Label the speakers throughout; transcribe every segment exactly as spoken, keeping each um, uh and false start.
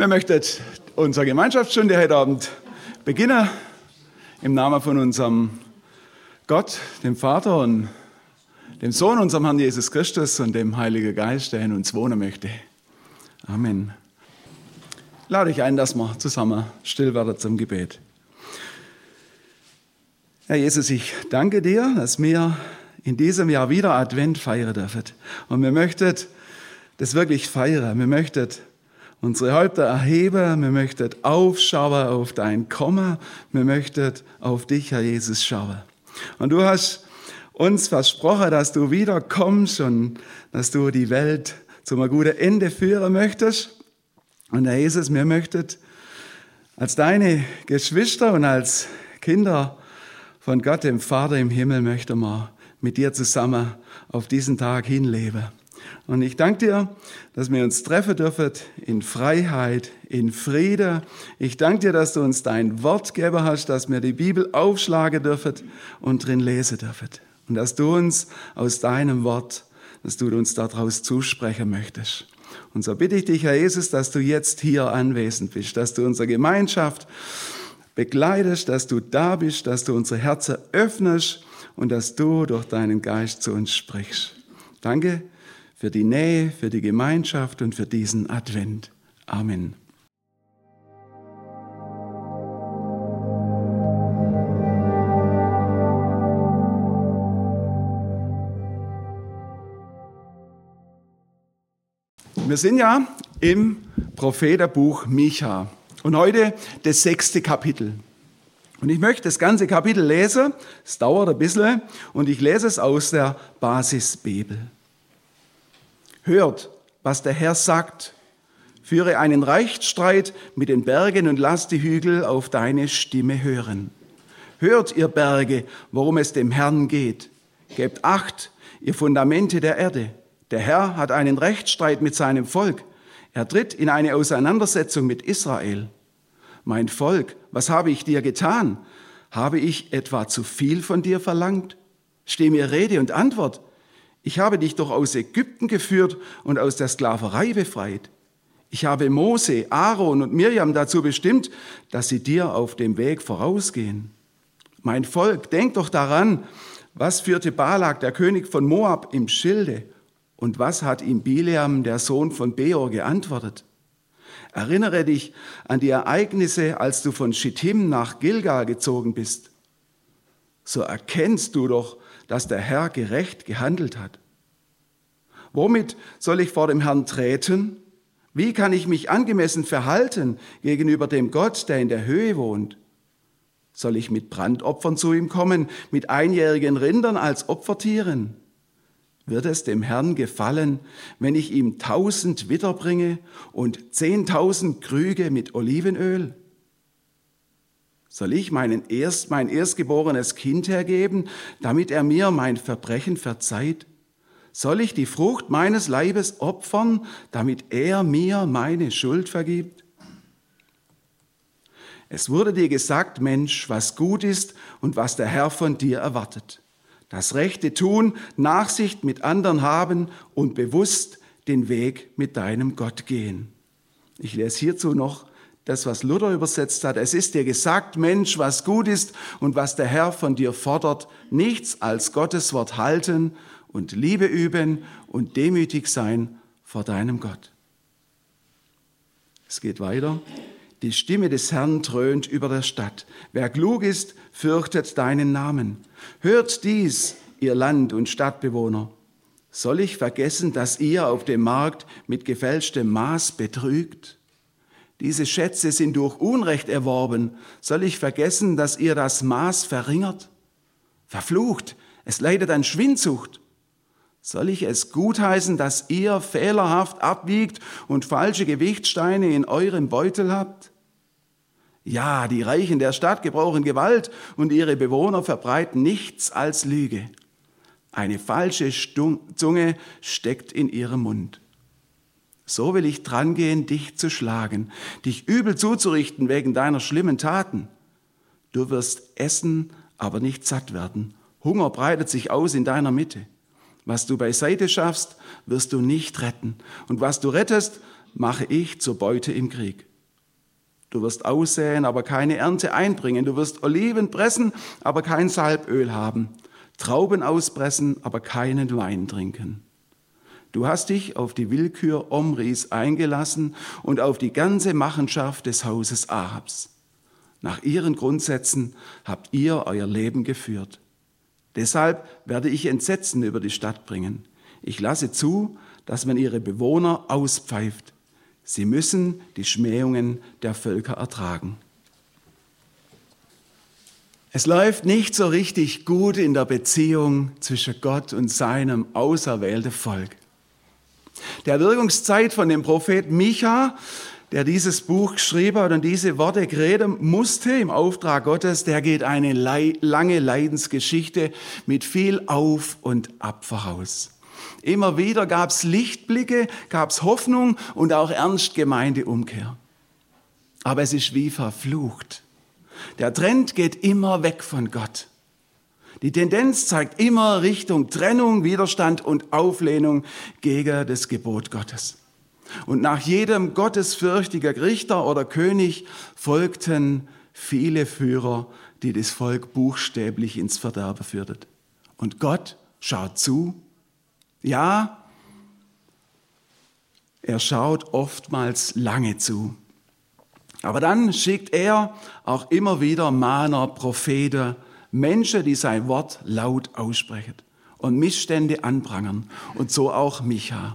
Speaker 1: Wir möchten unsere Gemeinschaftsstunde heute Abend beginnen im Namen von unserem Gott, dem Vater und dem Sohn, unserem Herrn Jesus Christus und dem Heiligen Geist, der in uns wohnen möchte. Amen. Ich lade euch ein, dass wir zusammen still werden zum Gebet. Herr Jesus, ich danke dir, dass wir in diesem Jahr wieder Advent feiern dürfen. Und wir möchten das wirklich feiern. Wir möchten unsere Häupter erheben. Wir möchten aufschauen auf dein Kommen. Wir möchten auf dich, Herr Jesus, schauen. Und du hast uns versprochen, dass du wieder kommst und dass du die Welt zu einem guten Ende führen möchtest. Und Herr Jesus, wir möchten als deine Geschwister und als Kinder von Gott, dem Vater im Himmel, möchten wir mit dir zusammen auf diesen Tag hinleben. Und ich danke dir, dass wir uns treffen dürfen in Freiheit, in Frieden. Ich danke dir, dass du uns dein Wort gegeben hast, dass wir die Bibel aufschlagen dürfen und drin lesen dürfen. Und dass du uns aus deinem Wort, dass du uns daraus zusprechen möchtest. Und so bitte ich dich, Herr Jesus, dass du jetzt hier anwesend bist, dass du unsere Gemeinschaft begleitest, dass du da bist, dass du unsere Herzen öffnest und dass du durch deinen Geist zu uns sprichst. Danke für die Nähe, für die Gemeinschaft und für diesen Advent. Amen. Wir sind ja im Prophetenbuch Micha und heute das sechste Kapitel. Und ich möchte das ganze Kapitel lesen, es dauert ein bisschen, und ich lese es aus der Basisbibel. Hört, was der Herr sagt, führe einen Rechtsstreit mit den Bergen und lass die Hügel auf deine Stimme hören. Hört, ihr Berge, worum es dem Herrn geht. Gebt Acht, ihr Fundamente der Erde. Der Herr hat einen Rechtsstreit mit seinem Volk. Er tritt in eine Auseinandersetzung mit Israel. Mein Volk, was habe ich dir getan? Habe ich etwa zu viel von dir verlangt? Steh mir Rede und Antwort. Ich habe dich doch aus Ägypten geführt und aus der Sklaverei befreit. Ich habe Mose, Aaron und Mirjam dazu bestimmt, dass sie dir auf dem Weg vorausgehen. Mein Volk, denk doch daran, was führte Balak, der König von Moab, im Schilde? Und was hat ihm Bileam, der Sohn von Beor, geantwortet? Erinnere dich an die Ereignisse, als du von Schittim nach Gilgal gezogen bist. So erkennst du doch, dass der Herr gerecht gehandelt hat. Womit soll ich vor dem Herrn treten? Wie kann ich mich angemessen verhalten gegenüber dem Gott, der in der Höhe wohnt? Soll ich mit Brandopfern zu ihm kommen, mit einjährigen Rindern als Opfertieren? Wird es dem Herrn gefallen, wenn ich ihm tausend Witter bringe und zehntausend Krüge mit Olivenöl? Soll ich meinen Erst, mein erstgeborenes Kind hergeben, damit er mir mein Verbrechen verzeiht? Soll ich die Frucht meines Leibes opfern, damit er mir meine Schuld vergibt? Es wurde dir gesagt, Mensch, was gut ist und was der Herr von dir erwartet. Das Rechte tun, Nachsicht mit anderen haben und bewusst den Weg mit deinem Gott gehen. Ich lese hierzu noch das, was Luther übersetzt hat. Es ist dir gesagt, Mensch, was gut ist und was der Herr von dir fordert, nichts als Gottes Wort halten und Liebe üben und demütig sein vor deinem Gott. Es geht weiter. Die Stimme des Herrn dröhnt über der Stadt. Wer klug ist, fürchtet deinen Namen. Hört dies, ihr Land- und Stadtbewohner. Soll ich vergessen, dass ihr auf dem Markt mit gefälschtem Maß betrügt? Diese Schätze sind durch Unrecht erworben. Soll ich vergessen, dass ihr das Maß verringert? Verflucht, es leidet an Schwindsucht. Soll ich es gutheißen, dass ihr fehlerhaft abwiegt und falsche Gewichtsteine in eurem Beutel habt? Ja, die Reichen der Stadt gebrauchen Gewalt und ihre Bewohner verbreiten nichts als Lüge. Eine falsche Zunge steckt in ihrem Mund. So will ich drangehen, dich zu schlagen, dich übel zuzurichten wegen deiner schlimmen Taten. Du wirst essen, aber nicht satt werden. Hunger breitet sich aus in deiner Mitte. Was du beiseite schaffst, wirst du nicht retten. Und was du rettest, mache ich zur Beute im Krieg. Du wirst aussäen, aber keine Ernte einbringen. Du wirst Oliven pressen, aber kein Salböl haben. Trauben auspressen, aber keinen Wein trinken. Du hast dich auf die Willkür Omris eingelassen und auf die ganze Machenschaft des Hauses Ahabs. Nach ihren Grundsätzen habt ihr euer Leben geführt. Deshalb werde ich Entsetzen über die Stadt bringen. Ich lasse zu, dass man ihre Bewohner auspfeift. Sie müssen die Schmähungen der Völker ertragen. Es läuft nicht so richtig gut in der Beziehung zwischen Gott und seinem auserwählten Volk. Der Wirkungszeit von dem Propheten Micha, der dieses Buch geschrieben hat und diese Worte reden musste im Auftrag Gottes, der geht eine lange Leidensgeschichte mit viel Auf und Ab voraus. Immer wieder gab es Lichtblicke, gab es Hoffnung und auch ernst gemeinte Umkehr. Aber es ist wie verflucht. Der Trend geht immer weg von Gott. Die Tendenz zeigt immer Richtung Trennung, Widerstand und Auflehnung gegen das Gebot Gottes. Und nach jedem gottesfürchtigen Richter oder König folgten viele Führer, die das Volk buchstäblich ins Verderben führten. Und Gott schaut zu. Ja, er schaut oftmals lange zu. Aber dann schickt er auch immer wieder Mahner, Propheten, Menschen, die sein Wort laut aussprechen und Missstände anprangern. Und so auch Micha.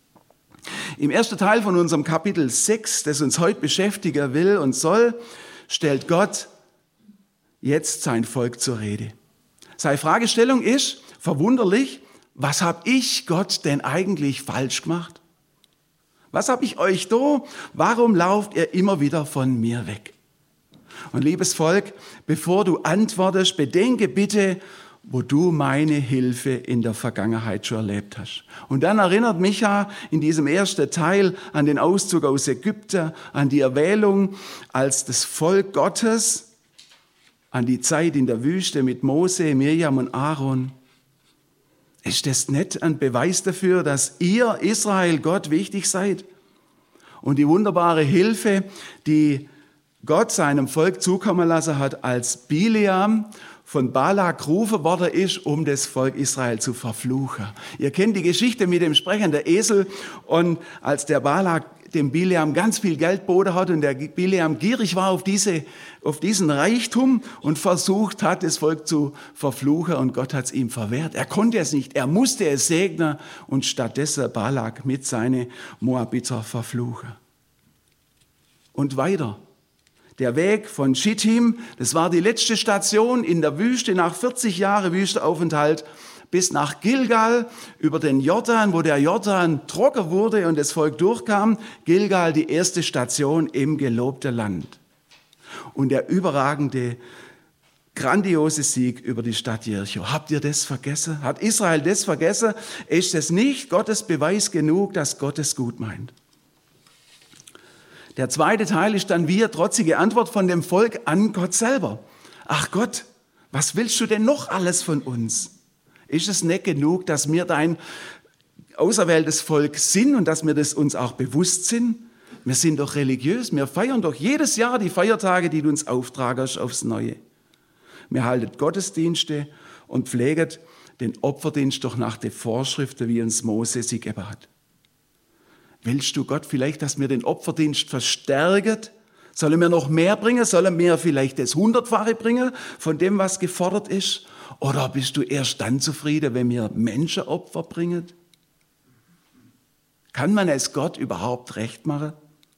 Speaker 1: Im ersten Teil von unserem Kapitel sechs, das uns heute beschäftigen will und soll, stellt Gott jetzt sein Volk zur Rede. Seine Fragestellung ist, verwunderlich, was habe ich Gott denn eigentlich falsch gemacht? Was habe ich euch da? Warum lauft ihr immer wieder von mir weg? Und liebes Volk, bevor du antwortest, bedenke bitte, wo du meine Hilfe in der Vergangenheit schon erlebt hast. Und dann erinnert Micha in diesem ersten Teil an den Auszug aus Ägypten, an die Erwählung als das Volk Gottes, an die Zeit in der Wüste mit Mose, Mirjam und Aaron. Ist das nicht ein Beweis dafür, dass ihr, Israel, Gott wichtig seid? Und die wunderbare Hilfe, die Gott seinem Volk zukommen lassen hat, als Bileam von Balak gerufen worden ist, um das Volk Israel zu verfluchen. Ihr kennt die Geschichte mit dem sprechenden Esel und als der Balak dem Bileam ganz viel Geld geboten hat und der Bileam gierig war auf, diese, auf diesen Reichtum und versucht hat, das Volk zu verfluchen und Gott hat es ihm verwehrt. Er konnte es nicht, er musste es segnen und stattdessen Balak mit seinen Moabiter verfluchen. Und weiter. Der Weg von Schittim, das war die letzte Station in der Wüste nach vierzig Jahren Wüstenaufenthalt, bis nach Gilgal über den Jordan, wo der Jordan trocken wurde und das Volk durchkam. Gilgal, die erste Station im gelobten Land. Und der überragende, grandiose Sieg über die Stadt Jericho. Habt ihr das vergessen? Hat Israel das vergessen? Ist es nicht Gottes Beweis genug, dass Gott es gut meint? Der zweite Teil ist dann wie eine trotzige Antwort von dem Volk an Gott selber. Ach Gott, was willst du denn noch alles von uns? Ist es nicht genug, dass wir dein auserwähltes Volk sind und dass wir das uns auch bewusst sind? Wir sind doch religiös, wir feiern doch jedes Jahr die Feiertage, die du uns auftragst, aufs Neue. Wir halten Gottesdienste und pflegen den Opferdienst doch nach den Vorschriften, wie uns Mose sie gegeben hat. Willst du Gott vielleicht, dass wir den Opferdienst verstärken? Sollen wir noch mehr bringen? Sollen wir vielleicht das Hundertfache bringen von dem, was gefordert ist? Oder bist du erst dann zufrieden, wenn wir Menschenopfer bringen? Kann man es Gott überhaupt recht machen?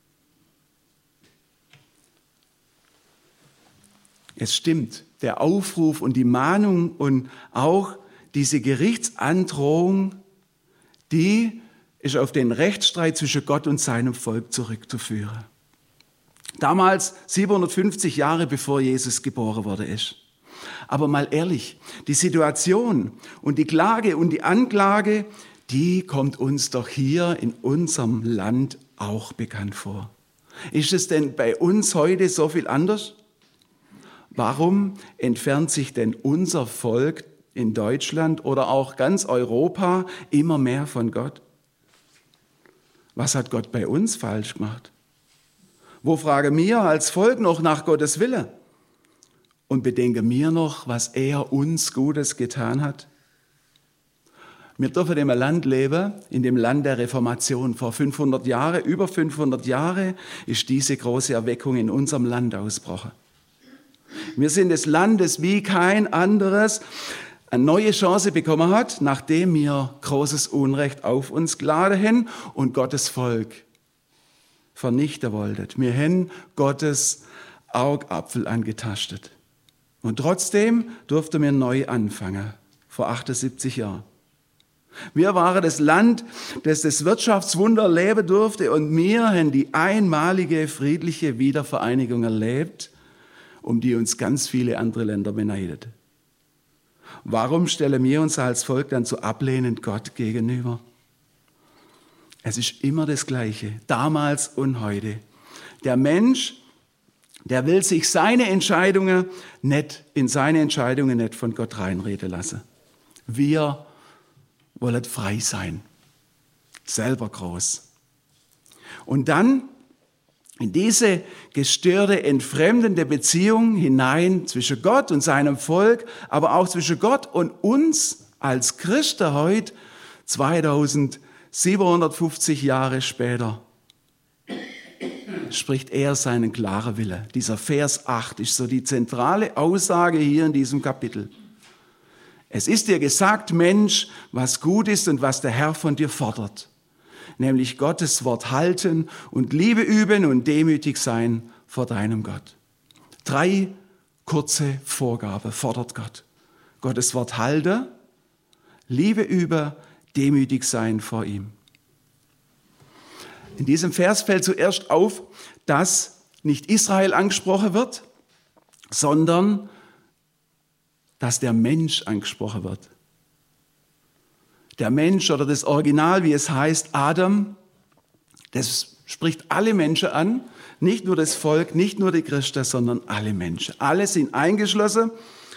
Speaker 1: Es stimmt, der Aufruf und die Mahnung und auch diese Gerichtsandrohung, die ist auf den Rechtsstreit zwischen Gott und seinem Volk zurückzuführen. Damals, siebenhundertfünfzig Jahre bevor Jesus geboren worden ist. Aber mal ehrlich, die Situation und die Klage und die Anklage, die kommt uns doch hier in unserem Land auch bekannt vor. Ist es denn bei uns heute so viel anders? Warum entfernt sich denn unser Volk in Deutschland oder auch ganz Europa immer mehr von Gott? Was hat Gott bei uns falsch gemacht? Wo fragen wir als Volk noch nach Gottes Wille? Und bedenken wir noch, was er uns Gutes getan hat? Wir dürfen in einem Land leben, in dem Land der Reformation. Vor fünfhundert Jahren, über fünfhundert Jahre, ist diese große Erweckung in unserem Land ausgebrochen. Wir sind das Land, das wie kein anderes eine neue Chance bekommen hat, nachdem wir großes Unrecht auf uns geladen haben und Gottes Volk vernichten wollten. Wir haben Gottes Augapfel angetastet. Und trotzdem durften wir neu anfangen, vor achtundsiebzig Jahren. Wir waren das Land, das das Wirtschaftswunder erleben durfte, und wir haben die einmalige friedliche Wiedervereinigung erlebt, um die uns ganz viele andere Länder beneidet. Warum stellen wir uns als Volk dann so ablehnend Gott gegenüber? Es ist immer das Gleiche, damals und heute. Der Mensch, der will sich seine Entscheidungen nicht, in seine Entscheidungen nicht von Gott reinreden lassen. Wir wollen frei sein, selber groß. Und dann in diese gestörte, entfremdende Beziehung hinein zwischen Gott und seinem Volk, aber auch zwischen Gott und uns als Christen heute, zweitausendsiebenhundertfünfzig Jahre später, spricht er seinen klaren Wille. Dieser Vers acht ist so die zentrale Aussage hier in diesem Kapitel. Es ist dir gesagt, Mensch, was gut ist und was der Herr von dir fordert, nämlich Gottes Wort halten und Liebe üben und demütig sein vor deinem Gott. Drei kurze Vorgaben fordert Gott. Gottes Wort halten, Liebe üben, demütig sein vor ihm. In diesem Vers fällt zuerst auf, dass nicht Israel angesprochen wird, sondern dass der Mensch angesprochen wird. Der Mensch oder das Original, wie es heißt, Adam, das spricht alle Menschen an, nicht nur das Volk, nicht nur die Christen, sondern alle Menschen. Alle sind eingeschlossen.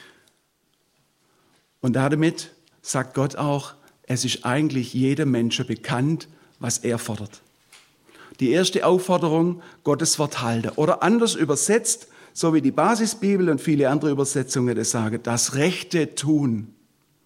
Speaker 1: Und damit sagt Gott auch, es ist eigentlich jedem Menschen bekannt, was er fordert. Die erste Aufforderung, Gottes Wort halten. Oder anders übersetzt, so wie die Basisbibel und viele andere Übersetzungen das sagen, das Rechte tun.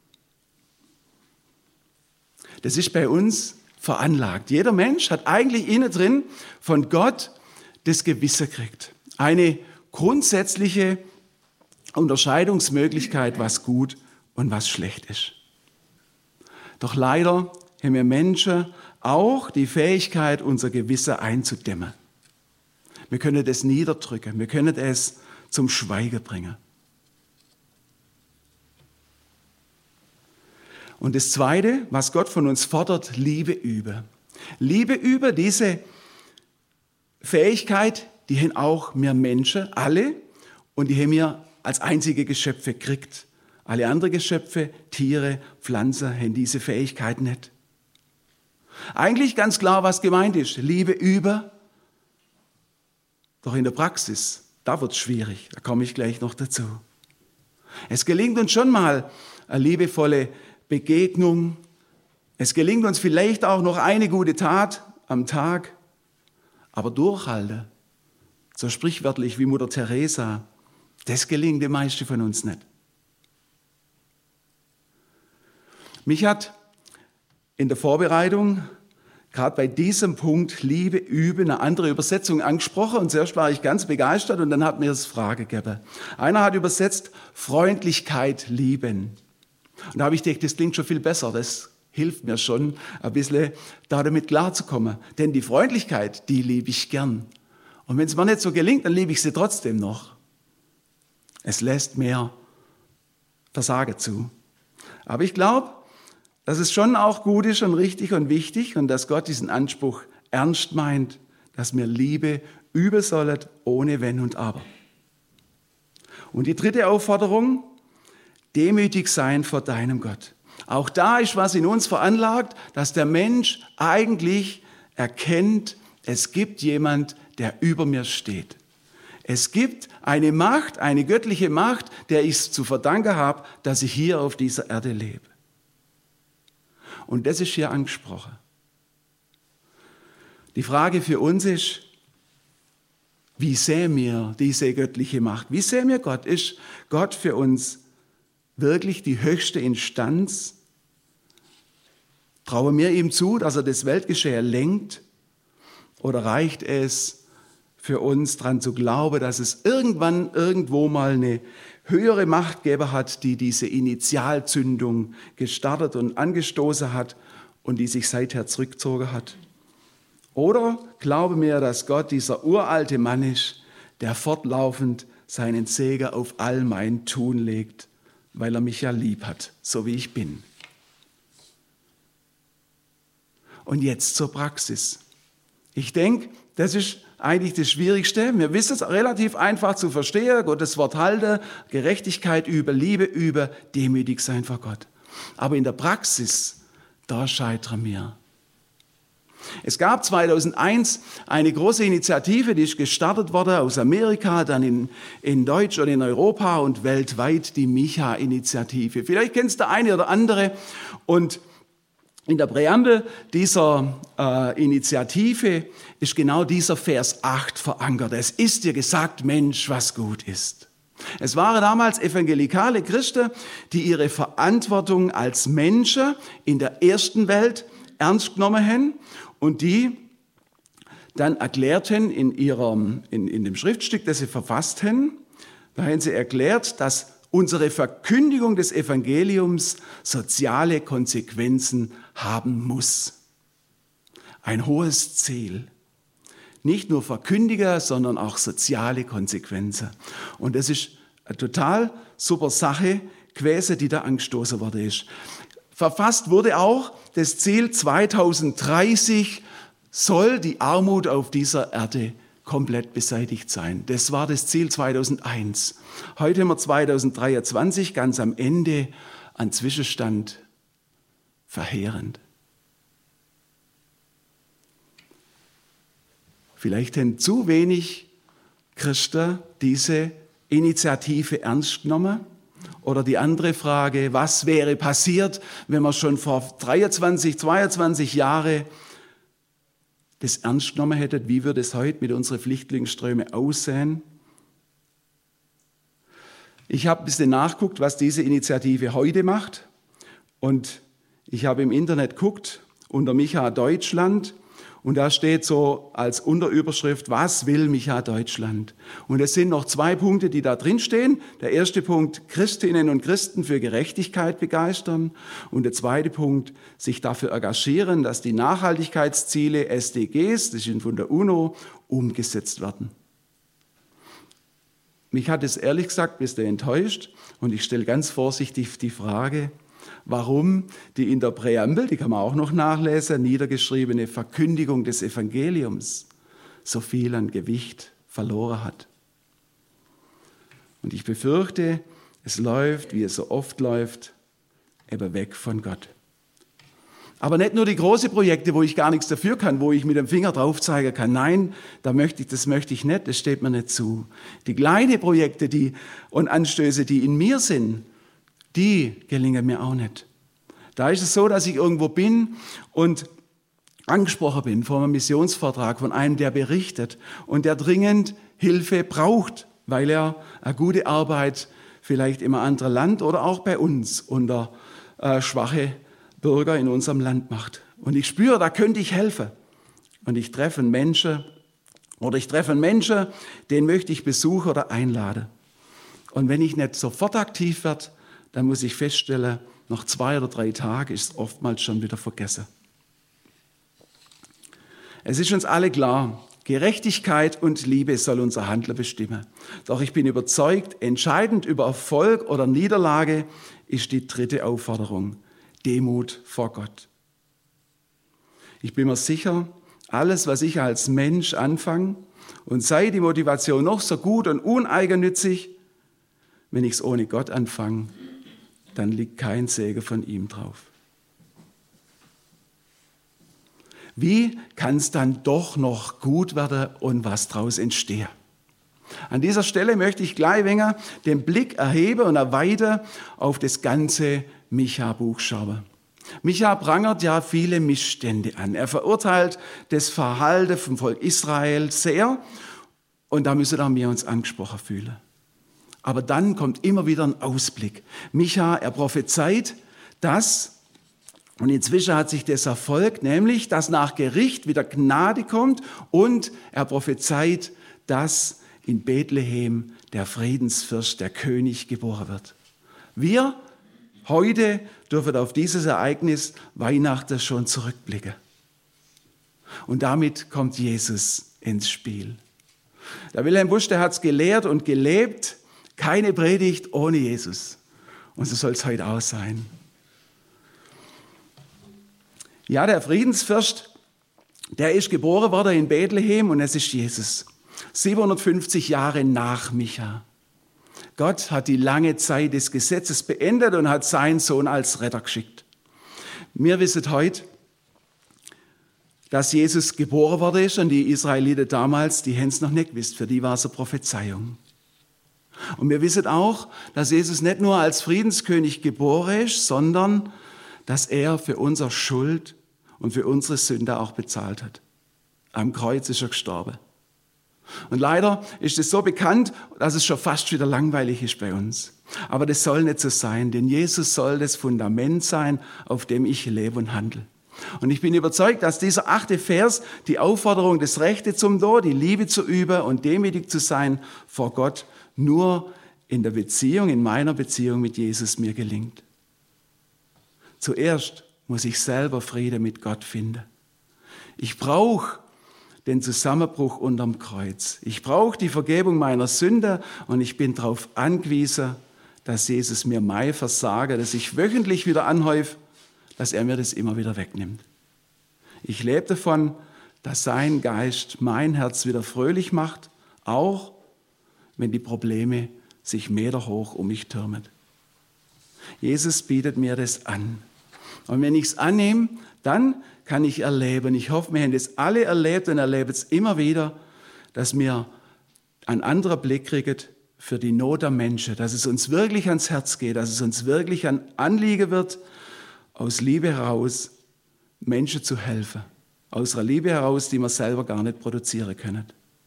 Speaker 1: Das ist bei uns veranlagt. Jeder Mensch hat eigentlich innen drin von Gott das Gewissen gekriegt. Eine grundsätzliche Unterscheidungsmöglichkeit, was gut und was schlecht ist. Doch leider haben wir Menschen auch die Fähigkeit, unser Gewissen einzudämmen. Wir können das niederdrücken, wir können es zum Schweigen bringen. Und das Zweite, was Gott von uns fordert, Liebe übe. Liebe übe, diese Fähigkeit, die haben auch wir Menschen, alle, und die haben wir als einzige Geschöpfe gekriegt. Alle anderen Geschöpfe, Tiere, Pflanzen, haben diese Fähigkeit nicht. Eigentlich ganz klar, was gemeint ist. Liebe übe. Doch in der Praxis, da wird es schwierig. Da komme ich gleich noch dazu. Es gelingt uns schon mal eine liebevolle Begegnung. Es gelingt uns vielleicht auch noch eine gute Tat am Tag. Aber durchhalten, so sprichwörtlich wie Mutter Teresa, das gelingt den meisten von uns nicht. Mich hat in der Vorbereitung gerade bei diesem Punkt Liebe üben eine andere Übersetzung angesprochen, und zuerst war ich ganz begeistert und dann hat mir das Frage gegeben. Einer hat übersetzt Freundlichkeit lieben. Und da habe ich gedacht, das klingt schon viel besser, das hilft mir schon ein bisschen damit klarzukommen. Denn die Freundlichkeit, die liebe ich gern. Und wenn es mir nicht so gelingt, dann liebe ich sie trotzdem noch. Es lässt mehr Versagen zu. Aber ich glaube, dass es schon auch gut ist und richtig und wichtig und dass Gott diesen Anspruch ernst meint, dass wir Liebe üben sollen, ohne Wenn und Aber. Und die dritte Aufforderung, demütig sein vor deinem Gott. Auch da ist was in uns veranlagt, dass der Mensch eigentlich erkennt, es gibt jemand, der über mir steht. Es gibt eine Macht, eine göttliche Macht, der ich es zu verdanken habe, dass ich hier auf dieser Erde lebe. Und das ist hier angesprochen. Die Frage für uns ist, Wie sehen wir diese göttliche Macht? Wie sehen wir Gott? Ist Gott für uns wirklich die höchste Instanz? Trauen wir ihm zu, dass er das Weltgeschehen lenkt? Oder reicht es für uns daran zu glauben, dass es irgendwann irgendwo mal eine höhere Machtgeber hat, die diese Initialzündung gestartet und angestoßen hat und die sich seither zurückgezogen hat? Oder glauben wir, dass Gott dieser uralte Mann ist, der fortlaufend seinen Segen auf all mein Tun legt, weil er mich ja lieb hat, so wie ich bin? Und jetzt zur Praxis. Ich denke, das ist eigentlich das Schwierigste. Wir wissen es relativ einfach zu verstehen. Gottes Wort halten, Gerechtigkeit üben, Liebe üben, demütig sein vor Gott. Aber in der Praxis, da scheitern wir. Es gab zweitausendeins eine große Initiative, die ist gestartet worden aus Amerika, dann in, in Deutsch und in Europa und weltweit, die Micha-Initiative. Vielleicht kennst du eine oder andere. Und in der Präambel dieser äh, Initiative ist genau dieser Vers acht verankert. Es ist dir gesagt, Mensch, was gut ist. Es waren damals evangelikale Christen, die ihre Verantwortung als Menschen in der ersten Welt ernst genommen haben und die dann erklärten in, ihrem, in, in dem Schriftstück, das sie verfasst haben, da haben sie erklärt, dass unsere Verkündigung des Evangeliums soziale Konsequenzen haben muss. Ein hohes Ziel. Nicht nur Verkündiger, sondern auch soziale Konsequenzen. Und das ist eine total super Sache gewesen, die da angestoßen worden ist. Verfasst wurde auch das Ziel zweitausenddreißig soll die Armut auf dieser Erde komplett beseitigt sein. Das war das Ziel zweitausendeins. Heute haben wir zweitausenddreiundzwanzig, ganz am Ende, ein Zwischenstand. Verheerend. Vielleicht haben zu wenig Christen diese Initiative ernst genommen. Oder die andere Frage, was wäre passiert, wenn wir schon vor dreiundzwanzig, zweiundzwanzig Jahren das ernst genommen hätten? Wie würde es heute mit unseren Flüchtlingsströmen aussehen? Ich habe ein bisschen nachgeguckt, was diese Initiative heute macht. Und ich habe im Internet geguckt, unter Micha Deutschland, und da steht so als Unterüberschrift, was will Micha Deutschland? Und es sind noch zwei Punkte, die da drin stehen. Der erste Punkt, Christinnen und Christen für Gerechtigkeit begeistern. Und der zweite Punkt, sich dafür engagieren, dass die Nachhaltigkeitsziele S D Gs, das sind von der UNO, umgesetzt werden. Mich hat es ehrlich gesagt ein bisschen enttäuscht und ich stelle ganz vorsichtig die Frage, warum die in der Präambel, die kann man auch noch nachlesen, niedergeschriebene Verkündigung des Evangeliums so viel an Gewicht verloren hat. Und ich befürchte, es läuft, wie es so oft läuft, eben weg von Gott. Aber nicht nur die großen Projekte, wo ich gar nichts dafür kann, wo ich mit dem Finger drauf zeigen kann. Nein, da möchte ich, das möchte ich nicht, das steht mir nicht zu. Die kleinen Projekte die, und Anstöße, die in mir sind, die gelingen mir auch nicht. Da ist es so, dass ich irgendwo bin und angesprochen bin vor einem Missionsvortrag von einem, der berichtet und der dringend Hilfe braucht, weil er eine gute Arbeit vielleicht in einem anderen Land oder auch bei uns unter äh, schwache Bürger in unserem Land macht. Und ich spüre, da könnte ich helfen. Und ich treffe einen Menschen oder ich treffe einen Menschen, den möchte ich besuchen oder einladen. Und wenn ich nicht sofort aktiv werde, dann muss ich feststellen, nach zwei oder drei Tagen ist es oftmals schon wieder vergessen. Es ist uns alle klar, Gerechtigkeit und Liebe soll unser Handeln bestimmen. Doch ich bin überzeugt, entscheidend über Erfolg oder Niederlage ist die dritte Aufforderung, Demut vor Gott. Ich bin mir sicher, alles, was ich als Mensch anfange, und sei die Motivation noch so gut und uneigennützig, wenn ich es ohne Gott anfange, dann liegt kein Segen von ihm drauf. Wie kann es dann doch noch gut werden und was daraus entstehen? An dieser Stelle möchte ich gleich wenger den Blick erheben und erweitern auf das ganze Micha-Buch schauen. Micha prangert ja viele Missstände an. Er verurteilt das Verhalten vom Volk Israel sehr Und da müssen auch wir uns angesprochen fühlen. Aber dann kommt immer wieder ein Ausblick. Micha, er prophezeit, dass, und inzwischen hat sich das erfolgt, nämlich, dass nach Gericht wieder Gnade kommt und er prophezeit, dass in Bethlehem der Friedensfürst, der König geboren wird. Wir heute dürfen auf dieses Ereignis Weihnachten schon zurückblicken. Und damit kommt Jesus ins Spiel. Der Wilhelm Busch, der hat es gelehrt und gelebt, keine Predigt ohne Jesus. Und so soll es heute auch sein. Ja, der Friedensfürst, der ist geboren worden in Bethlehem und es ist Jesus. siebenhundertfünfzig Jahre nach Micha. Gott hat die lange Zeit des Gesetzes beendet und hat seinen Sohn als Retter geschickt. Wir wissen heute, dass Jesus geboren worden ist und die Israeliten damals, die haben es noch nicht gewusst, für die war es eine Prophezeiung. Und wir wissen auch, dass Jesus nicht nur als Friedenskönig geboren ist, sondern dass er für unsere Schuld und für unsere Sünde auch bezahlt hat. Am Kreuz ist er gestorben. Und leider ist es so bekannt, dass es schon fast wieder langweilig ist bei uns. Aber das soll nicht so sein, denn Jesus soll das Fundament sein, auf dem ich lebe und handle. Und ich bin überzeugt, dass dieser achte Vers die Aufforderung, das Rechte zum Tod, die Liebe zu üben und demütig zu sein vor Gott, nur in der Beziehung, in meiner Beziehung mit Jesus mir gelingt. Zuerst muss ich selber Friede mit Gott finden. Ich brauche den Zusammenbruch unterm Kreuz. Ich brauche die Vergebung meiner Sünde und ich bin darauf angewiesen, dass Jesus mir mein Versagen, das ich wöchentlich wieder anhäufe, dass er mir das immer wieder wegnimmt. Ich lebe davon, dass sein Geist mein Herz wieder fröhlich macht, auch wenn die Probleme sich meterhoch um mich türmen. Jesus bietet mir das an. Und wenn ich es annehme, dann kann ich erleben, ich hoffe, wir haben das alle erlebt und erleben es immer wieder, dass wir einen anderen Blick kriegen für die Not der Menschen, dass es uns wirklich ans Herz geht, dass es uns wirklich ein Anliegen wird, aus Liebe heraus Menschen zu helfen. Aus einer Liebe heraus, die wir selber gar nicht produzieren können.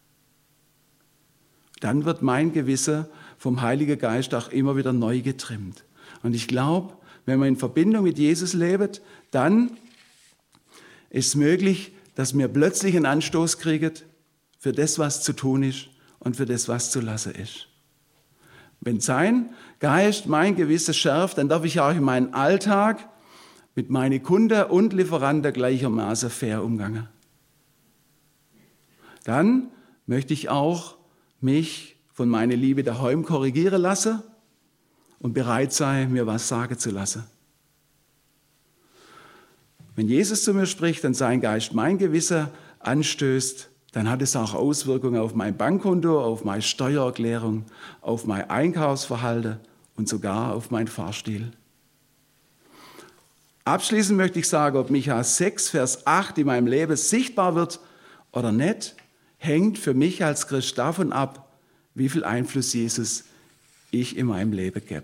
Speaker 1: Dann wird mein Gewissen vom Heiligen Geist auch immer wieder neu getrimmt. Und ich glaube, wenn man in Verbindung mit Jesus lebt, dann ist es möglich, dass wir plötzlich einen Anstoß kriegen für das, was zu tun ist und für das, was zu lassen ist. Wenn sein Geist mein Gewissen schärft, dann darf ich auch in meinen Alltag mit meinen Kunden und Lieferanten gleichermaßen fair umgehen. Dann möchte ich auch mich von meiner Liebe daheim korrigieren lassen und bereit sein, mir was sagen zu lassen. Wenn Jesus zu mir spricht und sein Geist mein Gewissen anstößt, dann hat es auch Auswirkungen auf mein Bankkonto, auf meine Steuererklärung, auf mein Einkaufsverhalten und sogar auf meinen Fahrstil. Abschließend möchte ich sagen, ob Micha sechs, Vers acht in meinem Leben sichtbar wird oder nicht, hängt für mich als Christ davon ab, wie viel Einfluss Jesus ich in meinem Leben gebe.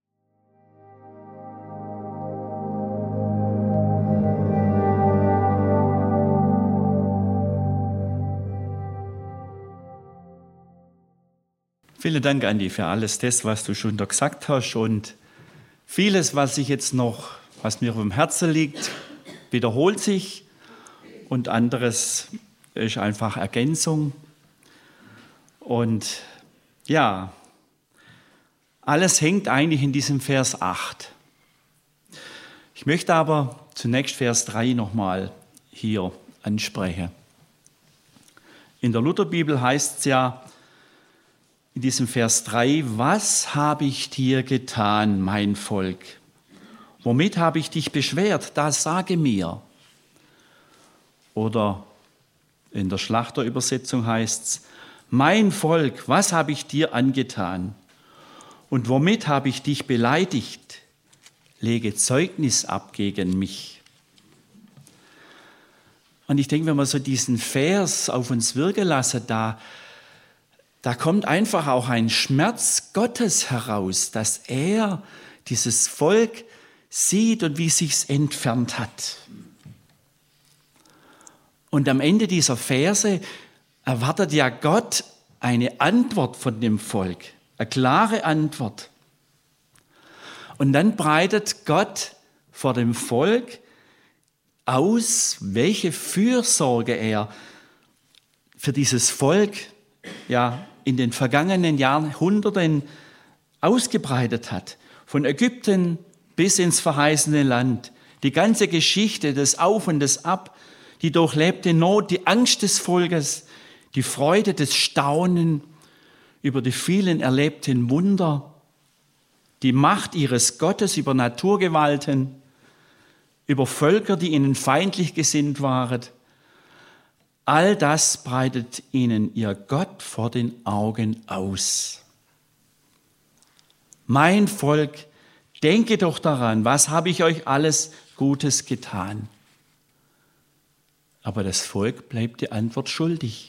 Speaker 2: Vielen Dank, Andi, für alles das, was du schon da gesagt hast und vieles, was ich jetzt noch, was mir auf dem Herzen liegt, wiederholt sich und anderes ist einfach Ergänzung. Und ja, alles hängt eigentlich in diesem Vers acht. Ich möchte aber zunächst Vers drei nochmal hier ansprechen. In der Lutherbibel heißt es ja, in diesem Vers drei, was habe ich dir getan, mein Volk? Womit habe ich dich beschwert? Das sage mir. Oder in der Schlachterübersetzung heißt es, mein Volk, was habe ich dir angetan? Und womit habe ich dich beleidigt? Lege Zeugnis ab gegen mich. Und ich denke, wenn wir so diesen Vers auf uns wirken lassen, da Da kommt einfach auch ein Schmerz Gottes heraus, dass er dieses Volk sieht und wie es sich entfernt hat. Und am Ende dieser Verse erwartet ja Gott eine Antwort von dem Volk, eine klare Antwort. Und dann breitet Gott vor dem Volk aus, welche Fürsorge er für dieses Volk ja in den vergangenen Jahrhunderten ausgebreitet hat. Von Ägypten bis ins verheißene Land. Die ganze Geschichte, das Auf und das Ab, die durchlebte Not, die Angst des Volkes, die Freude, das Staunen über die vielen erlebten Wunder, die Macht ihres Gottes über Naturgewalten, über Völker, die ihnen feindlich gesinnt waren. All das breitet ihnen ihr Gott vor den Augen aus. Mein Volk, denke doch daran, was habe ich euch alles Gutes getan? Aber das Volk bleibt die Antwort schuldig.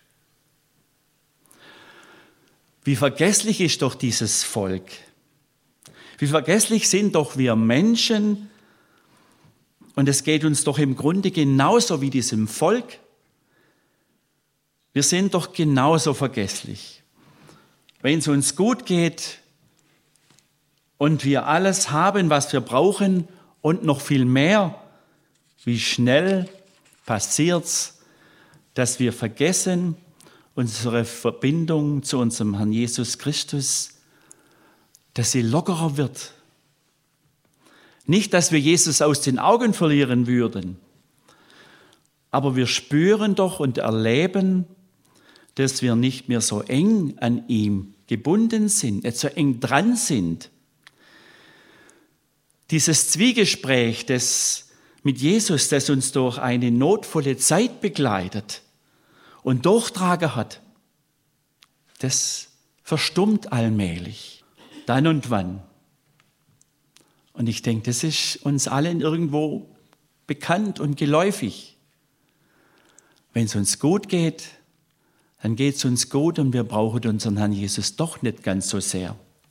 Speaker 2: Wie vergesslich ist doch dieses Volk? Wie vergesslich sind doch wir Menschen? Und es geht uns doch im Grunde genauso wie diesem Volk. Wir sind doch genauso vergesslich. Wenn es uns gut geht und wir alles haben, was wir brauchen und noch viel mehr, wie schnell passiert's, dass wir vergessen unsere Verbindung zu unserem Herrn Jesus Christus, dass sie lockerer wird. Nicht, dass wir Jesus aus den Augen verlieren würden, aber wir spüren doch und erleben, dass wir nicht mehr so eng an ihm gebunden sind, nicht so eng dran sind. Dieses Zwiegespräch das mit Jesus, das uns durch eine notvolle Zeit begleitet und durchtragen hat, das verstummt allmählich, dann und wann. Und ich denke, das ist uns allen irgendwo bekannt und geläufig. Wenn es uns gut geht, dann geht es uns gut und wir brauchen unseren Herrn Jesus doch nicht ganz so sehr.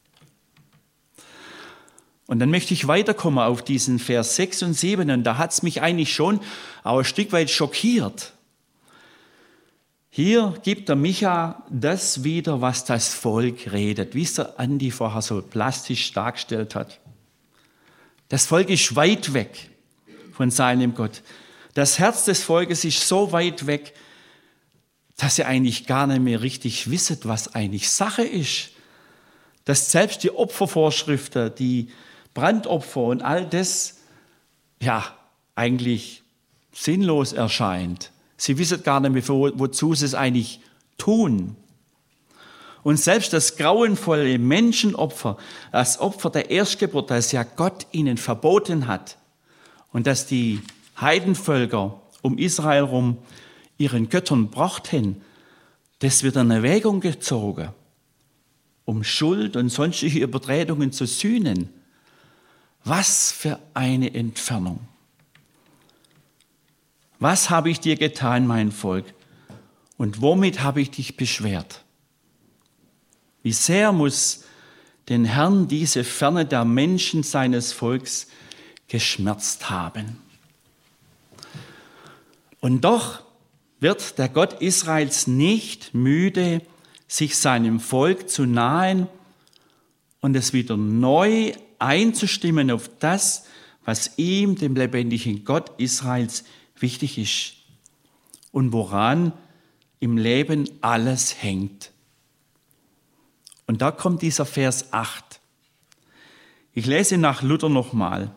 Speaker 2: Und dann möchte ich weiterkommen auf diesen Vers sechs und sieben. Und da hat es mich eigentlich schon auch ein Stück weit schockiert. Hier gibt der Micha das wieder, was das Volk redet, wie es der Andi vorher so plastisch dargestellt hat. Das Volk ist weit weg von seinem Gott. Das Herz des Volkes ist so weit weg, dass sie eigentlich gar nicht mehr richtig wissen, was eigentlich Sache ist. Dass selbst die Opfervorschriften, die Brandopfer und all das, ja, eigentlich sinnlos erscheint. Sie wissen gar nicht mehr, wo, wozu sie es eigentlich tun. Und selbst das grauenvolle Menschenopfer, das Opfer der Erstgeburt, das ja Gott ihnen verboten hat und das die Heidenvölker um Israel rum ihren Göttern brachten, das wird in Erwägung gezogen, um Schuld und sonstige Übertretungen zu sühnen. Was für eine Entfernung. Was habe ich dir getan, mein Volk? Und womit habe ich dich beschwert? Wie sehr muss den Herrn diese Ferne der Menschen seines Volks geschmerzt haben. Und doch wird der Gott Israels nicht müde, sich seinem Volk zu nahen und es wieder neu einzustimmen auf das, was ihm, dem lebendigen Gott Israels, wichtig ist und woran im Leben alles hängt. Und da kommt dieser Vers acht. Ich lese nach Luther nochmal.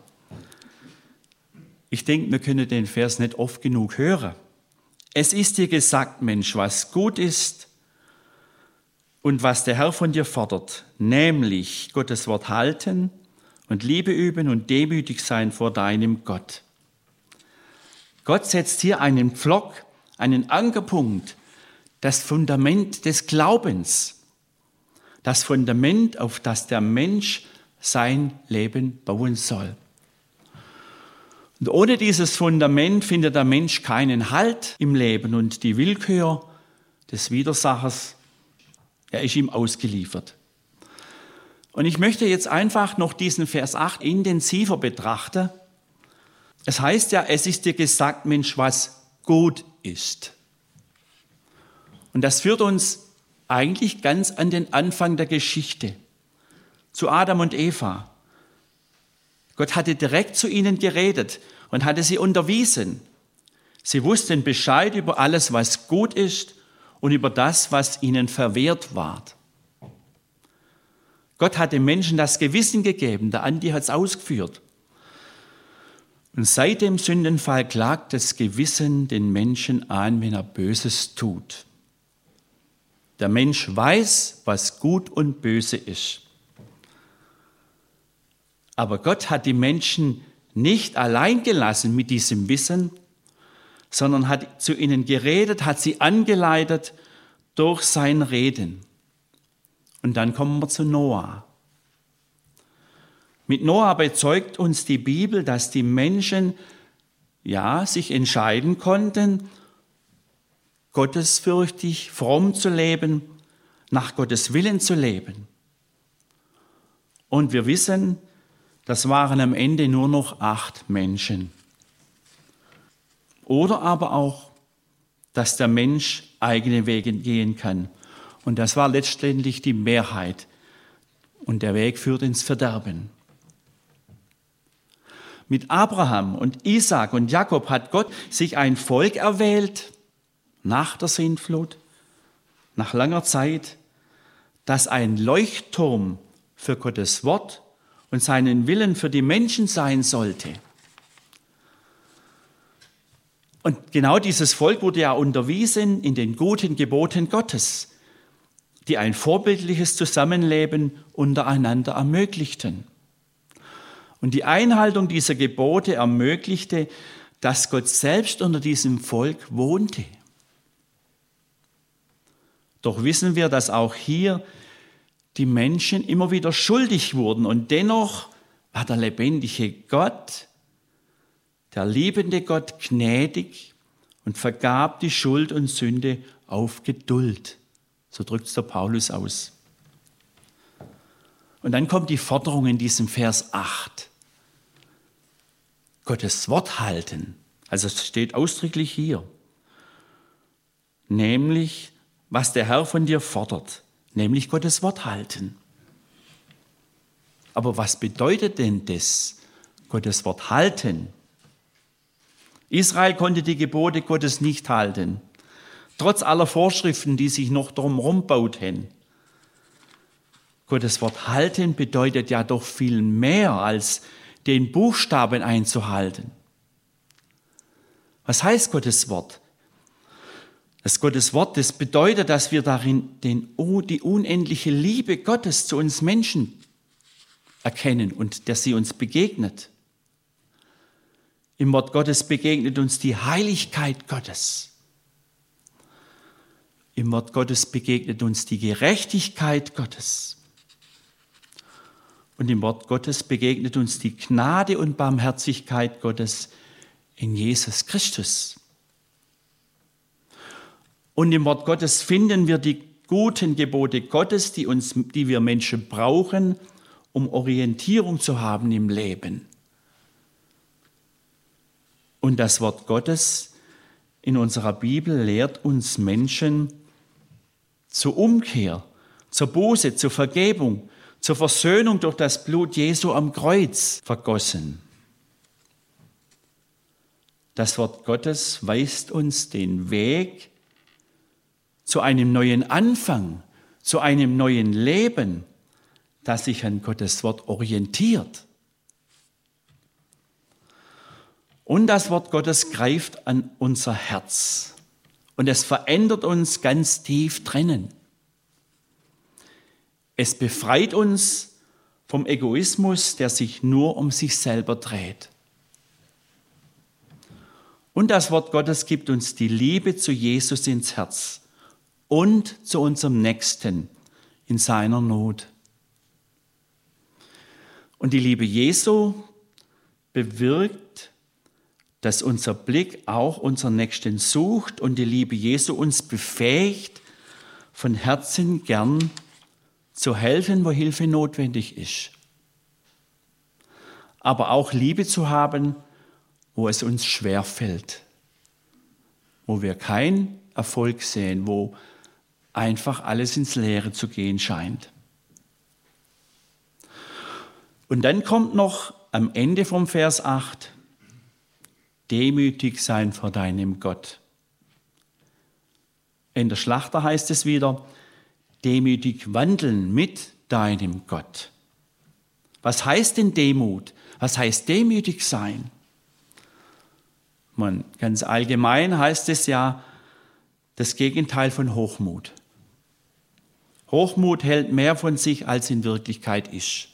Speaker 2: Ich denke, wir können den Vers nicht oft genug hören. Es ist dir gesagt, Mensch, was gut ist und was der Herr von dir fordert, nämlich Gottes Wort halten und Liebe üben und demütig sein vor deinem Gott. Gott setzt hier einen Pflock, einen Ankerpunkt, das Fundament des Glaubens, das Fundament, auf das der Mensch sein Leben bauen soll. Und ohne dieses Fundament findet der Mensch keinen Halt im Leben und die Willkür des Widersachers, er ist ihm ausgeliefert. Und ich möchte jetzt einfach noch diesen Vers acht intensiver betrachten. Es heißt ja, es ist dir gesagt, Mensch, was gut ist. Und das führt uns eigentlich ganz an den Anfang der Geschichte, zu Adam und Eva. Gott hatte direkt zu ihnen geredet und hatte sie unterwiesen. Sie wussten Bescheid über alles, was gut ist und über das, was ihnen verwehrt war. Gott hat den Menschen das Gewissen gegeben, der Andi hat es ausgeführt. Und seit dem Sündenfall klagt das Gewissen den Menschen an, wenn er Böses tut. Der Mensch weiß, was gut und böse ist. Aber Gott hat die Menschen nicht allein gelassen mit diesem Wissen, sondern hat zu ihnen geredet, hat sie angeleitet durch sein Reden. Und dann kommen wir zu Noah. Mit Noah bezeugt uns die Bibel, dass die Menschen ja sich entscheiden konnten, gottesfürchtig, fromm zu leben, nach Gottes Willen zu leben. Und wir wissen, das waren am Ende nur noch acht Menschen. Oder aber auch, dass der Mensch eigene Wege gehen kann. Und das war letztendlich die Mehrheit. Und der Weg führt ins Verderben. Mit Abraham und Isaak und Jakob hat Gott sich ein Volk erwählt, nach der Sintflut, nach langer Zeit, das ein Leuchtturm für Gottes Wort und seinen Willen für die Menschen sein sollte. Und genau dieses Volk wurde ja unterwiesen in den guten Geboten Gottes, die ein vorbildliches Zusammenleben untereinander ermöglichten. Und die Einhaltung dieser Gebote ermöglichte, dass Gott selbst unter diesem Volk wohnte. Doch wissen wir, dass auch hier die Menschen immer wieder schuldig wurden. Und dennoch war der lebendige Gott, der liebende Gott, gnädig und vergab die Schuld und Sünde auf Geduld. So drückt es der Paulus aus. Und dann kommt die Forderung in diesem Vers acht. Gottes Wort halten. Also es steht ausdrücklich hier. Nämlich, was der Herr von dir fordert. Nämlich Gottes Wort halten. Aber was bedeutet denn das, Gottes Wort halten? Israel konnte die Gebote Gottes nicht halten, trotz aller Vorschriften, die sich noch drumherum bauten. Gottes Wort halten bedeutet ja doch viel mehr, als den Buchstaben einzuhalten. Was heißt Gottes Wort? Das Gottes Wort, das bedeutet, dass wir darin den, die unendliche Liebe Gottes zu uns Menschen erkennen und dass sie uns begegnet. Im Wort Gottes begegnet uns die Heiligkeit Gottes. Im Wort Gottes begegnet uns die Gerechtigkeit Gottes. Und im Wort Gottes begegnet uns die Gnade und Barmherzigkeit Gottes in Jesus Christus. Und im Wort Gottes finden wir die guten Gebote Gottes, die, uns, die wir Menschen brauchen, um Orientierung zu haben im Leben. Und das Wort Gottes in unserer Bibel lehrt uns Menschen zur Umkehr, zur Buße, zur Vergebung, zur Versöhnung durch das Blut Jesu am Kreuz vergossen. Das Wort Gottes weist uns den Weg zu einem neuen Anfang, zu einem neuen Leben, das sich an Gottes Wort orientiert. Und das Wort Gottes greift an unser Herz und es verändert uns ganz tief drinnen. Es befreit uns vom Egoismus, der sich nur um sich selber dreht. Und das Wort Gottes gibt uns die Liebe zu Jesus ins Herz und zu unserem Nächsten in seiner Not. Und die Liebe Jesu bewirkt, dass unser Blick auch unseren Nächsten sucht und die Liebe Jesu uns befähigt, von Herzen gern zu helfen, wo Hilfe notwendig ist. Aber auch Liebe zu haben, wo es uns schwerfällt, wo wir keinen Erfolg sehen, wo einfach alles ins Leere zu gehen scheint. Und dann kommt noch am Ende vom Vers acht, demütig sein vor deinem Gott. In der Schlachter heißt es wieder, demütig wandeln mit deinem Gott. Was heißt denn Demut? Was heißt demütig sein? Man, ganz allgemein heißt es ja das Gegenteil von Hochmut. Hochmut hält mehr von sich, als in Wirklichkeit ist.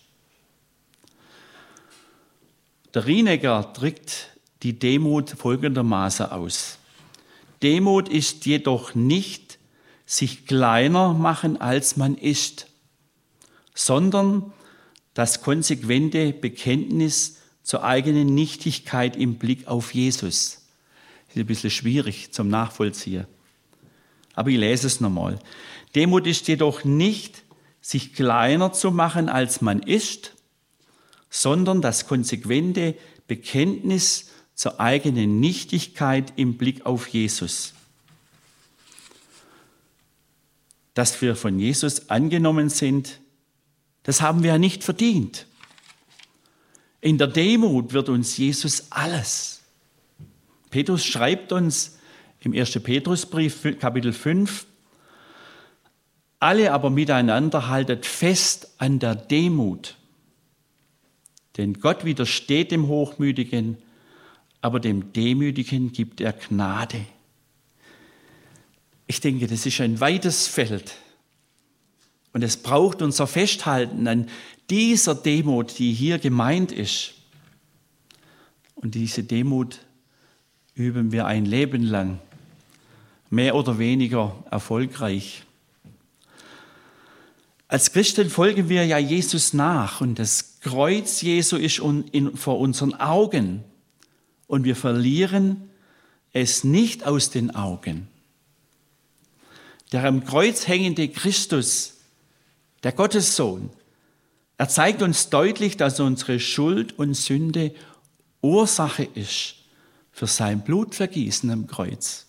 Speaker 2: Der Rienegger drückt die Demut folgendermaßen aus. Demut ist jedoch nicht sich kleiner machen, als man ist, sondern das konsequente Bekenntnis zur eigenen Nichtigkeit im Blick auf Jesus. Das ist ein bisschen schwierig zum Nachvollziehen. Aber ich lese es nochmal. Demut ist jedoch nicht, sich kleiner zu machen, als man ist, sondern das konsequente Bekenntnis zur eigenen Nichtigkeit im Blick auf Jesus. Dass wir von Jesus angenommen sind, das haben wir ja nicht verdient. In der Demut wird uns Jesus alles. Petrus schreibt uns im ersten Petrusbrief, Kapitel fünf, alle aber miteinander haltet fest an der Demut. Denn Gott widersteht dem Hochmütigen, aber dem Demütigen gibt er Gnade. Ich denke, das ist ein weites Feld. Und es braucht unser Festhalten an dieser Demut, die hier gemeint ist. Und diese Demut üben wir ein Leben lang, mehr oder weniger erfolgreich. Als Christen folgen wir ja Jesus nach und das Kreuz Jesu ist vor unseren Augen und wir verlieren es nicht aus den Augen. Der am Kreuz hängende Christus, der Gottessohn, er zeigt uns deutlich, dass unsere Schuld und Sünde Ursache ist für sein Blutvergießen am Kreuz.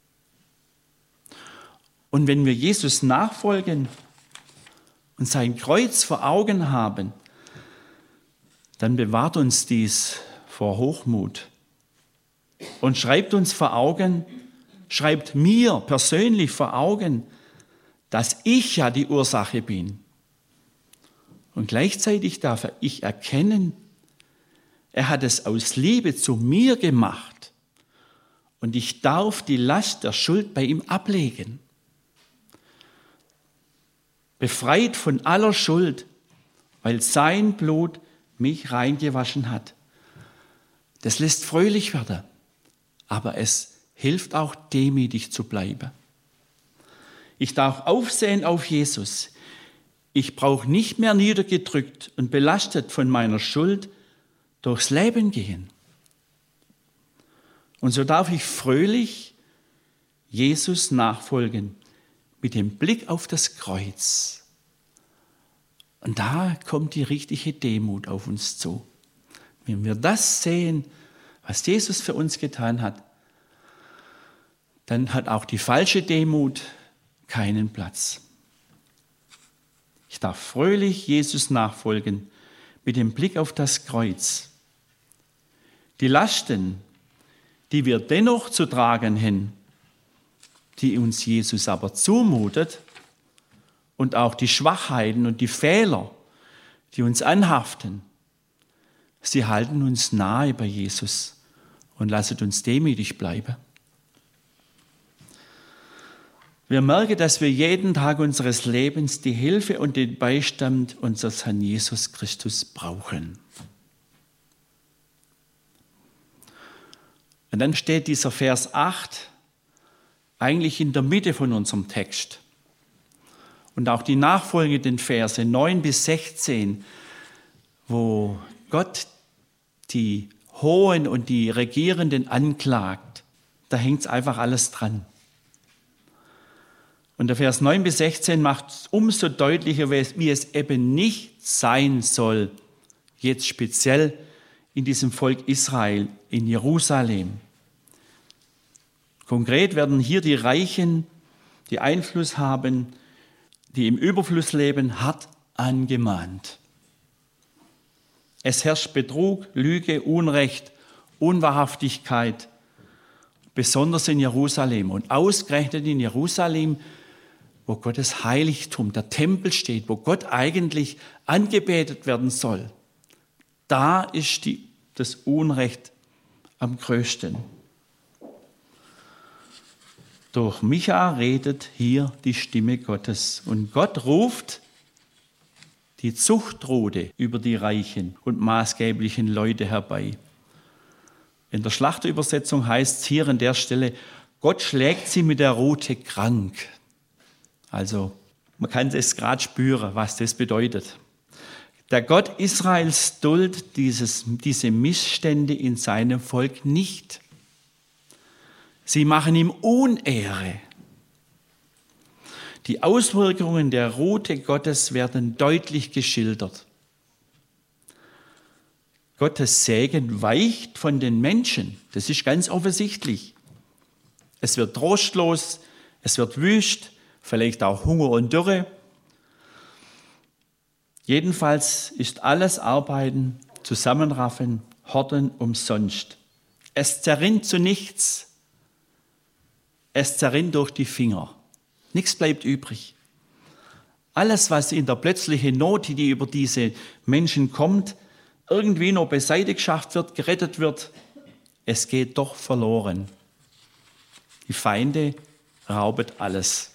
Speaker 2: Und wenn wir Jesus nachfolgen und sein Kreuz vor Augen haben, dann bewahrt uns dies vor Hochmut und schreibt uns vor Augen, schreibt mir persönlich vor Augen, dass ich ja die Ursache bin. Und gleichzeitig darf ich erkennen, er hat es aus Liebe zu mir gemacht und ich darf die Last der Schuld bei ihm ablegen. Befreit von aller Schuld, weil sein Blut mich reingewaschen hat. Das lässt fröhlich werden, aber es hilft auch, demütig zu bleiben. Ich darf aufsehen auf Jesus. Ich brauche nicht mehr niedergedrückt und belastet von meiner Schuld durchs Leben gehen. Und so darf ich fröhlich Jesus nachfolgen mit dem Blick auf das Kreuz. Und da kommt die richtige Demut auf uns zu. Wenn wir das sehen, was Jesus für uns getan hat, dann hat auch die falsche Demut keinen Platz. Ich darf fröhlich Jesus nachfolgen mit dem Blick auf das Kreuz. Die Lasten, die wir dennoch zu tragen haben, die uns Jesus aber zumutet, und auch die Schwachheiten und die Fehler, die uns anhaften, sie halten uns nahe bei Jesus und lassen uns demütig bleiben. Wir merken, dass wir jeden Tag unseres Lebens die Hilfe und den Beistand unseres Herrn Jesus Christus brauchen. Und dann steht dieser Vers acht eigentlich in der Mitte von unserem Text. Und auch die nachfolgenden Verse neun bis sechzehn, wo Gott die Hohen und die Regierenden anklagt, da hängt es einfach alles dran. Und der Vers neun bis sechzehn macht es umso deutlicher, wie es eben nicht sein soll, jetzt speziell in diesem Volk Israel, in Jerusalem. Konkret werden hier die Reichen die Einfluss haben, die im Überfluss leben, hart angemahnt. Es herrscht Betrug, Lüge, Unrecht, Unwahrhaftigkeit, besonders in Jerusalem. Und ausgerechnet in Jerusalem, wo Gottes Heiligtum, der Tempel steht, wo Gott eigentlich angebetet werden soll, da ist die, das Unrecht am größten. Durch Micha redet hier die Stimme Gottes. Und Gott ruft die Zuchtrute über die reichen und maßgeblichen Leute herbei. In der Schlachterübersetzung heißt es hier an der Stelle, Gott schlägt sie mit der Rute krank. Also man kann es gerade spüren, was das bedeutet. Der Gott Israels duldet dieses, diese Missstände in seinem Volk nicht. Sie machen ihm Unehre. Die Auswirkungen der Rute Gottes werden deutlich geschildert. Gottes Segen weicht von den Menschen. Das ist ganz offensichtlich. Es wird trostlos, es wird wüst, vielleicht auch Hunger und Dürre. Jedenfalls ist alles Arbeiten, Zusammenraffen, Horten umsonst. Es zerrinnt zu nichts. Es zerrinnt durch die Finger. Nichts bleibt übrig. Alles, was in der plötzlichen Not, die über diese Menschen kommt, irgendwie noch beiseite geschafft wird, gerettet wird, es geht doch verloren. Die Feinde rauben alles.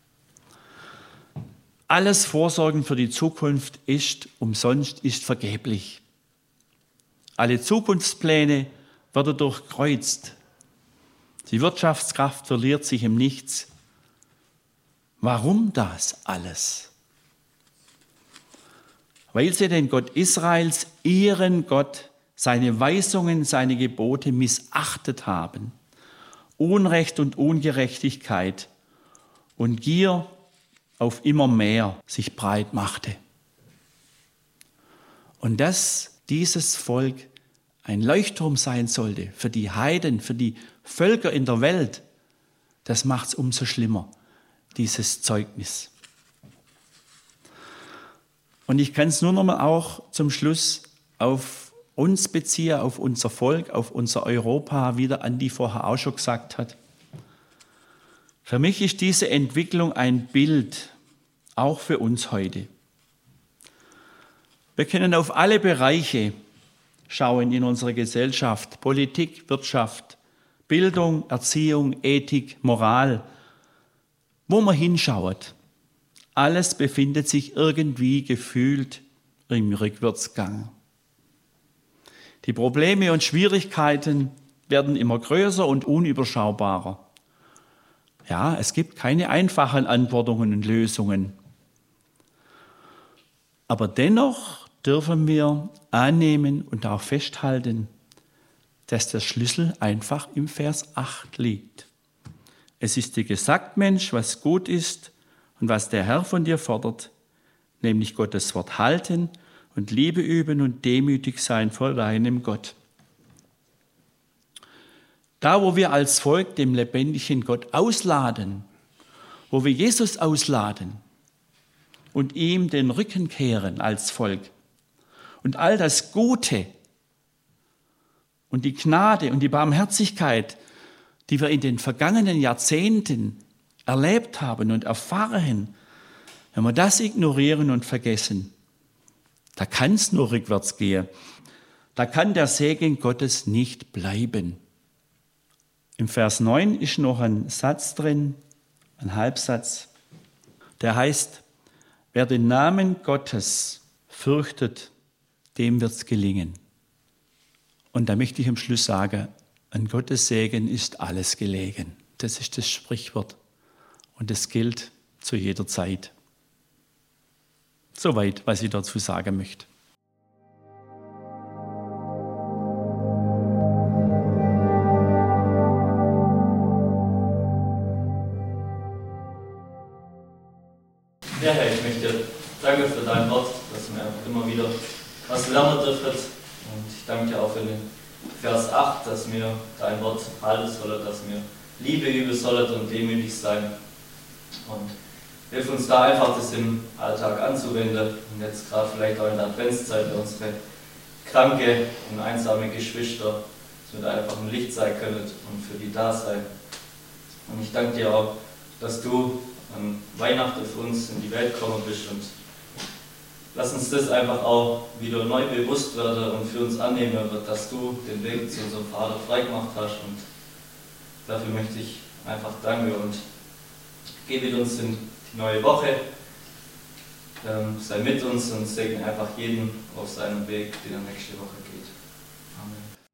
Speaker 2: Alles Vorsorgen für die Zukunft ist umsonst, ist vergeblich. Alle Zukunftspläne werden durchkreuzt. Die Wirtschaftskraft verliert sich im Nichts. Warum das alles? Weil sie den Gott Israels, ihren Gott, seine Weisungen, seine Gebote missachtet haben. Unrecht und Ungerechtigkeit und Gier auf immer mehr sich breit machte. Und dass dieses Volk ein Leuchtturm sein sollte für die Heiden, für die Völker in der Welt, das macht es umso schlimmer, dieses Zeugnis. Und ich kann es nur noch mal auch zum Schluss auf uns beziehen, auf unser Volk, auf unser Europa, wie der Andi vorher auch schon gesagt hat. Für mich ist diese Entwicklung ein Bild, auch für uns heute. Wir können auf alle Bereiche schauen in unserer Gesellschaft, Politik, Wirtschaft, Bildung, Erziehung, Ethik, Moral. Wo man hinschaut, alles befindet sich irgendwie gefühlt im Rückwärtsgang. Die Probleme und Schwierigkeiten werden immer größer und unüberschaubarer. Ja, es gibt keine einfachen Antworten und Lösungen. Aber dennoch dürfen wir annehmen und auch festhalten, dass der Schlüssel einfach im Vers acht liegt. Es ist dir gesagt, Mensch, was gut ist und was der Herr von dir fordert, nämlich Gottes Wort halten und Liebe üben und demütig sein vor deinem Gott. Da, wo wir als Volk dem lebendigen Gott ausladen, wo wir Jesus ausladen und ihm den Rücken kehren als Volk und all das Gute und die Gnade und die Barmherzigkeit, die wir in den vergangenen Jahrzehnten erlebt haben und erfahren, wenn wir das ignorieren und vergessen, da kann es nur rückwärts gehen. Da kann der Segen Gottes nicht bleiben. Im Vers neun ist noch ein Satz drin, ein Halbsatz, der heißt, wer den Namen Gottes fürchtet, dem wird es gelingen. Und da möchte ich am Schluss sagen, an Gottes Segen ist alles gelegen. Das ist das Sprichwort. Und das gilt zu jeder Zeit. Soweit, was ich dazu sagen möchte.
Speaker 3: Ja, Herr, ich möchte dir danke für dein Wort, dass wir immer wieder was lernen dürfen. Und ich danke dir auch für den Vers acht, dass wir dein Wort halten sollen, dass wir Liebe üben sollen und demütig sein. Und hilf uns da einfach, das im Alltag anzuwenden und jetzt gerade vielleicht auch in der Adventszeit für unsere kranke und einsame Geschwister, dass wir da einfach ein Licht sein können und für die da sein. Und ich danke dir auch, dass du an Weihnachten für uns in die Welt gekommen bist und lass uns das einfach auch wieder neu bewusst werden und für uns annehmen wird, dass du den Weg zu unserem Vater freigemacht hast und dafür möchte ich einfach danken und geh mit uns in die neue Woche, ähm, sei mit uns und segne einfach jeden auf seinem Weg, den er nächste Woche geht. Amen.